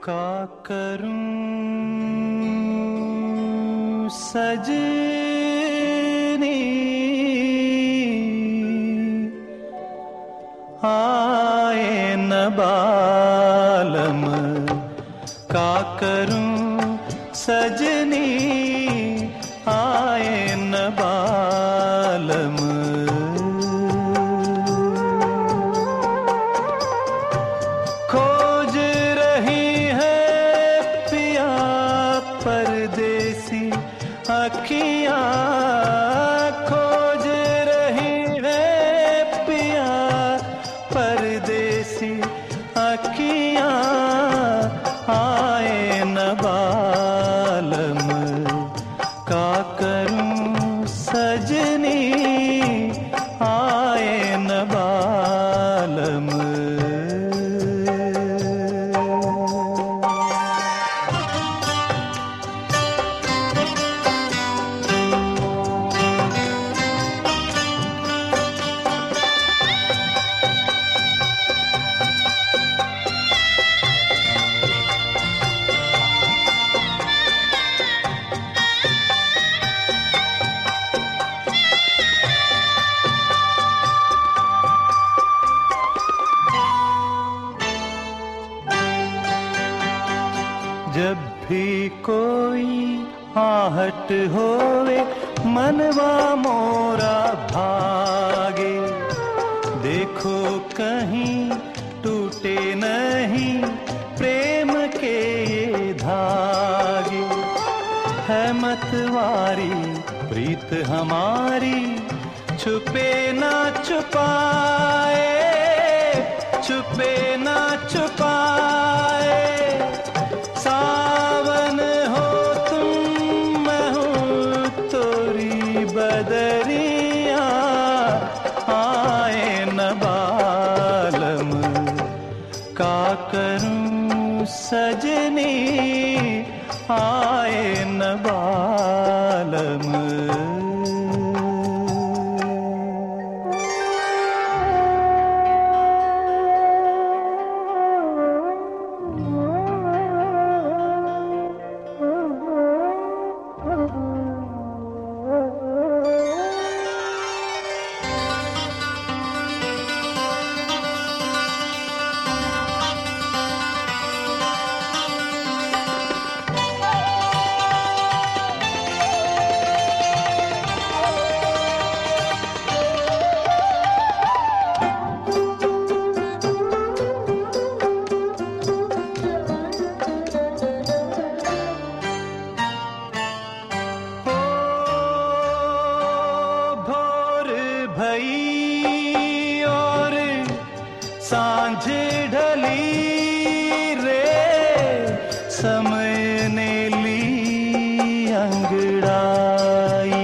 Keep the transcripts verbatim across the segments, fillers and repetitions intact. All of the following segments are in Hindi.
का करूं सजनी आए न बालम, का करूं सजनी आए न बालम। खोज रही है पिया परदेसी अखियां, खोज रही है पिया परदेसी अखियां आए न बालम, का करूं सजनी आए न बालम। जब भी कोई आहट होवे मनवा मोरा भागे, देखो कहीं टूटे नहीं प्रेम के ये धागे। है मतवारी प्रीत हमारी छुपे ना छुपाए, छुपे ना छुपाए। सावन हो तुम मैं हूँ तोरी बदरिया आए न बालम, का करूं सजनी आए न बालम। भई और सांझ ढली रे, समय ने ली अंगड़ाई।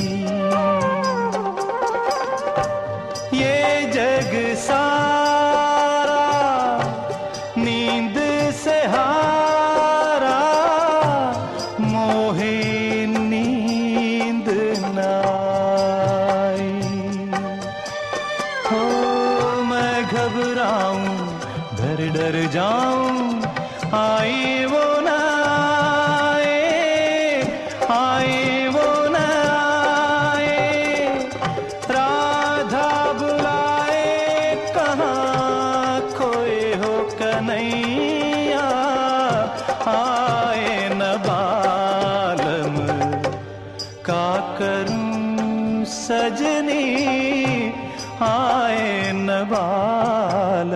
ये जग सारा नींद से हारा, मोहे नींद ना घबराऊं डर डर जाऊं आई वो न आए, आई वो न आए। राधा बुलाए कहाँ खोए हो कन्हैया आए न बालम, का करूं सजनी आए न बालम।